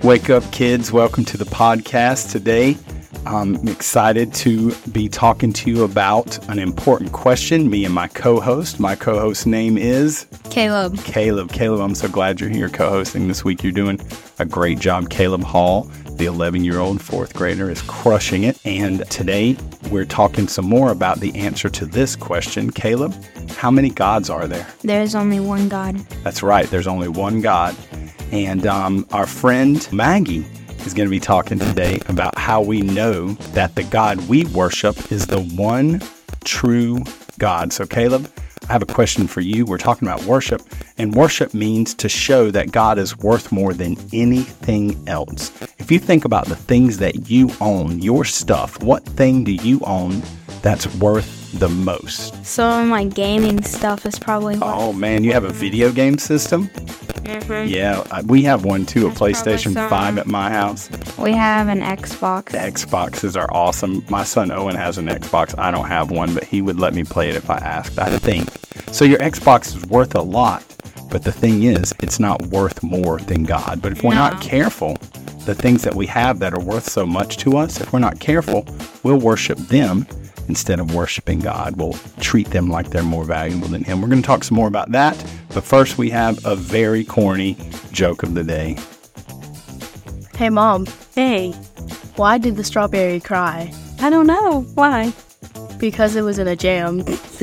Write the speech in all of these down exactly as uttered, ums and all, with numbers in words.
Wake up, kids. Welcome to the podcast. Today, I'm excited to be talking to you about an important question. Me and my co-host. My co-host's name is? Caleb. Caleb. Caleb, I'm so glad you're here co-hosting this week. You're doing a great job. Caleb Hall, the eleven-year-old fourth grader, is crushing it. And today, we're talking some more about the answer to this question. Caleb, how many gods are there? There is only one God. That's right. There's only one God. And um, our friend Maggie is going to be talking today about how we know that the God we worship is the one true God. So Caleb, I have a question for you. We're talking about worship, and worship means to show that God is worth more than anything else. If you think about the things that you own, your stuff, what thing do you own that's worth the most? So my gaming stuff is probably what? Oh man, you have a video game system? Mm-hmm. Yeah, we have one too, a That's PlayStation probably five some. at my house. We have an Xbox. The Xboxes are awesome. My son Owen has an Xbox. I don't have one, but he would let me play it if I asked, I think. So your Xbox is worth a lot, but the thing is, it's not worth more than God. But if we're No. not careful, the things that we have that are worth so much to us, if we're not careful, we'll worship them instead of worshiping God. We'll treat them like they're more valuable than Him. We're going to talk some more about that, but first we have a very corny joke of the day. Hey, Mom, Hey, why did the strawberry cry? I don't know. Why? Because it was in a jam.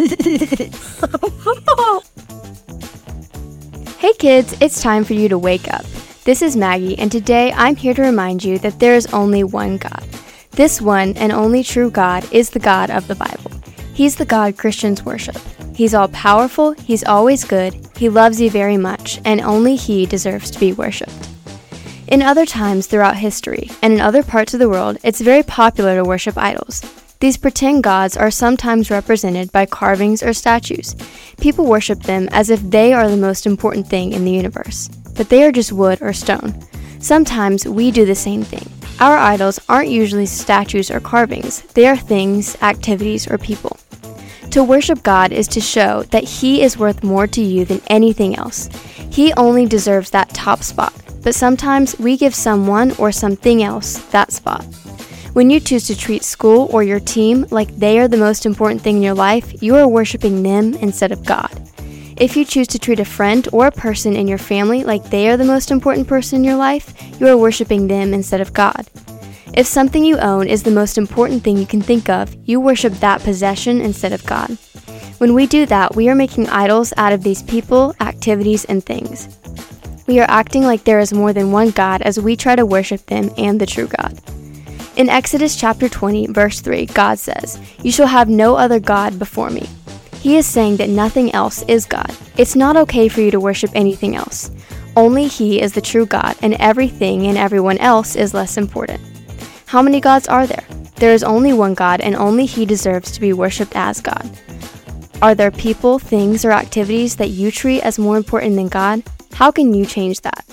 Hey kids, it's time for you to wake up. This is Maggie, and today I'm here to remind you that there is only one God. This one and only true God is the God of the Bible. He's the God Christians worship. He's all-powerful, He's always good, He loves you very much, and only He deserves to be worshipped. In other times throughout history, and in other parts of the world, it's very popular to worship idols. These pretend gods are sometimes represented by carvings or statues. People worship them as if they are the most important thing in the universe, but they are just wood or stone. Sometimes we do the same thing. Our idols aren't usually statues or carvings. They are things, activities, or people. To worship God is to show that He is worth more to you than anything else. He only deserves that top spot, but sometimes we give someone or something else that spot. When you choose to treat school or your team like they are the most important thing in your life, you are worshiping them instead of God. If you choose to treat a friend or a person in your family like they are the most important person in your life, you are worshiping them instead of God. If something you own is the most important thing you can think of, you worship that possession instead of God. When we do that, we are making idols out of these people, activities, and things. We are acting like there is more than one God as we try to worship them and the true God. In Exodus chapter twenty, verse three, God says, "You shall have no other God before me." He is saying that nothing else is God. It's not okay for you to worship anything else. Only He is the true God, and everything and everyone else is less important. How many gods are there? There is only one God, and only He deserves to be worshipped as God. Are there people, things, or activities that you treat as more important than God? How can you change that?